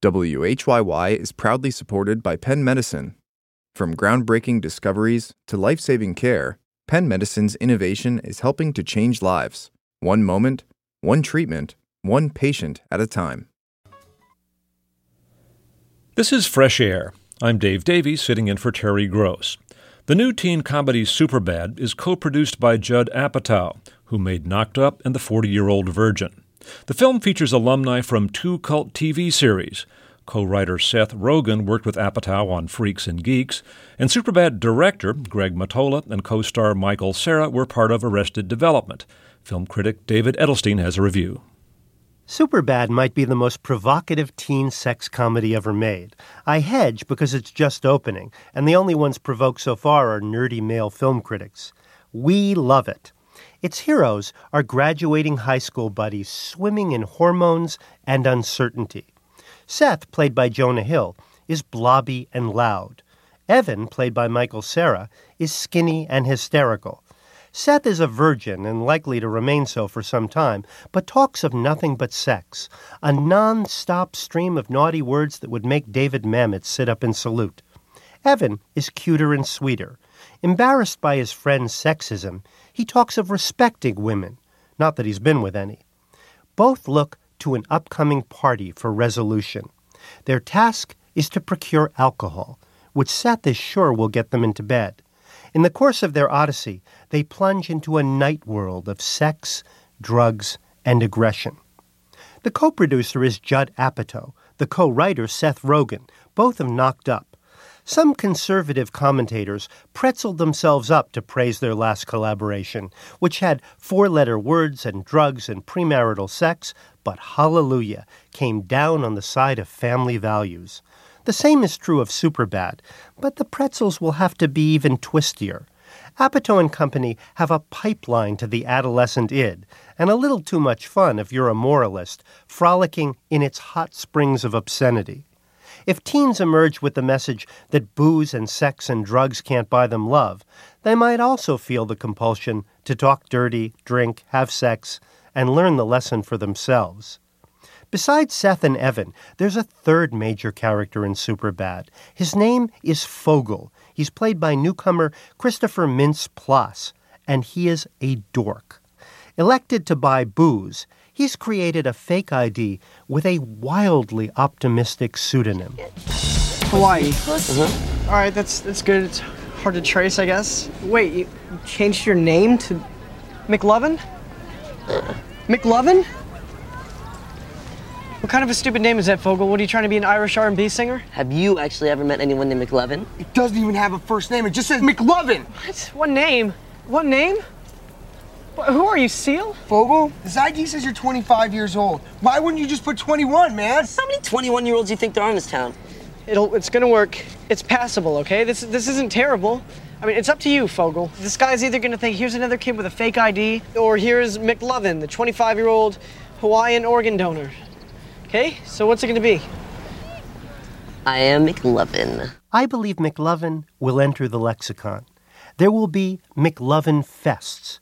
WHYY is proudly supported by Penn Medicine. From groundbreaking discoveries to life-saving care, Penn Medicine's innovation is helping to change lives. One moment, one treatment, one patient at a time. This is Fresh Air. I'm Dave Davies, sitting in for Terry Gross. The new teen comedy Superbad is co-produced by Judd Apatow, who made Knocked Up and The 40-Year-Old Virgin. The film features alumni from two cult TV series. Co-writer Seth Rogen worked with Apatow on Freaks and Geeks, and Superbad director Greg Mottola and co-star Michael Cera were part of Arrested Development. Film critic David Edelstein has a review. Superbad might be the most provocative teen sex comedy ever made. I hedge because it's just opening, and the only ones provoked so far are nerdy male film critics. We love it. Its heroes are graduating high school buddies swimming in hormones and uncertainty. Seth, played by Jonah Hill, is blobby and loud. Evan, played by Michael Cera, is skinny and hysterical. Seth is a virgin and likely to remain so for some time, but talks of nothing but sex, a non-stop stream of naughty words that would make David Mamet sit up and salute. Evan is cuter and sweeter. Embarrassed by his friend's sexism, he talks of respecting women, not that he's been with any. Both look to an upcoming party for resolution. Their task is to procure alcohol, which Seth is sure will get them into bed. In the course of their odyssey, they plunge into a night world of sex, drugs, and aggression. The co-producer is Judd Apatow, the co-writer Seth Rogen, both have Knocked Up. Some conservative commentators pretzeled themselves up to praise their last collaboration, which had four-letter words and drugs and premarital sex, but hallelujah, came down on the side of family values. The same is true of Superbad, but the pretzels will have to be even twistier. Apatow and company have a pipeline to the adolescent id, and a little too much fun if you're a moralist, frolicking in its hot springs of obscenity. If teens emerge with the message that booze and sex and drugs can't buy them love, they might also feel the compulsion to talk dirty, drink, have sex, and learn the lesson for themselves. Besides Seth and Evan, there's a third major character in Superbad. His name is Fogel. He's played by newcomer Christopher Mintz-Plasse, and he is a dork. Elected to buy booze, he's created a fake ID with a wildly optimistic pseudonym. Hawaii. All right, that's good. It's hard to trace, I guess. Wait, you changed your name to McLovin? McLovin? What kind of a stupid name is that, Fogel? What, are you trying to be an Irish R&B singer? Have you actually ever met anyone named McLovin? It doesn't even have a first name. It just says McLovin. What? What name? What name? Who are you, Seal? Fogel, this ID says you're 25 years old. Why wouldn't you just put 21, man? How many 21-year-olds do you think there are in this town? It's gonna work. It's passable, okay? This isn't terrible. I mean, it's up to you, Fogel. This guy's either gonna think, here's another kid with a fake ID, or here's McLovin, the 25-year-old Hawaiian organ donor. Okay, so what's it gonna be? I am McLovin. I believe McLovin will enter the lexicon. There will be McLovin fests.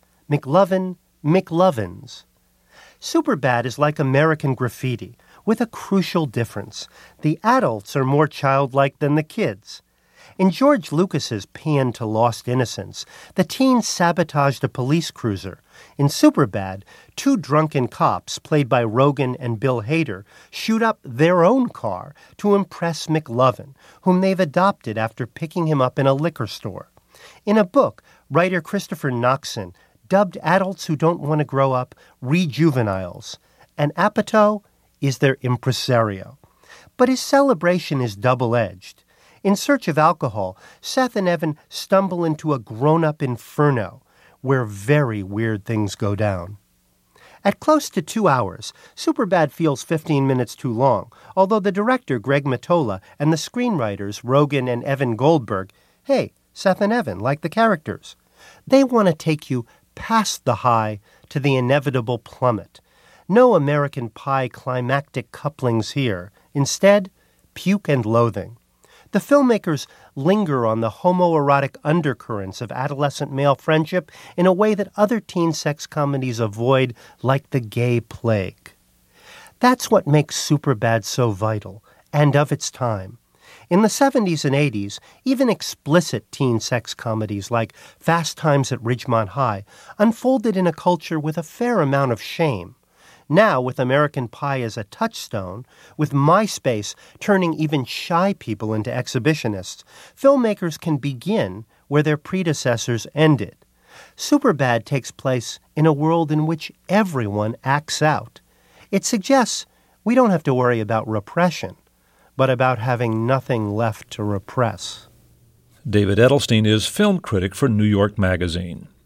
McLovins. Superbad is like American Graffiti, with a crucial difference. The adults are more childlike than the kids. In George Lucas's Paean to Lost Innocence, the teens sabotaged a police cruiser. In Superbad, two drunken cops, played by Rogen and Bill Hader, shoot up their own car to impress McLovin, whom they've adopted after picking him up in a liquor store. In a book, writer Christopher Noxon dubbed adults who don't want to grow up rejuveniles, and Apatow is their impresario. But his celebration is double-edged. In search of alcohol, Seth and Evan stumble into a grown-up inferno where very weird things go down. At close to 2 hours, Superbad feels 15 minutes too long, although the director, Greg Mottola, and the screenwriters, Rogen and Evan Goldberg, hey, Seth and Evan, like the characters, they want to take you past the high to the inevitable plummet. No American Pie climactic couplings here. Instead, puke and loathing. The filmmakers linger on the homoerotic undercurrents of adolescent male friendship in a way that other teen sex comedies avoid, like the gay plague. That's what makes Superbad so vital and of its time. In the 70s and 80s, even explicit teen sex comedies like Fast Times at Ridgemont High unfolded in a culture with a fair amount of shame. Now, with American Pie as a touchstone, with MySpace turning even shy people into exhibitionists, filmmakers can begin where their predecessors ended. Superbad takes place in a world in which everyone acts out. It suggests we don't have to worry about repression, but about having nothing left to repress. David Edelstein is film critic for New York Magazine.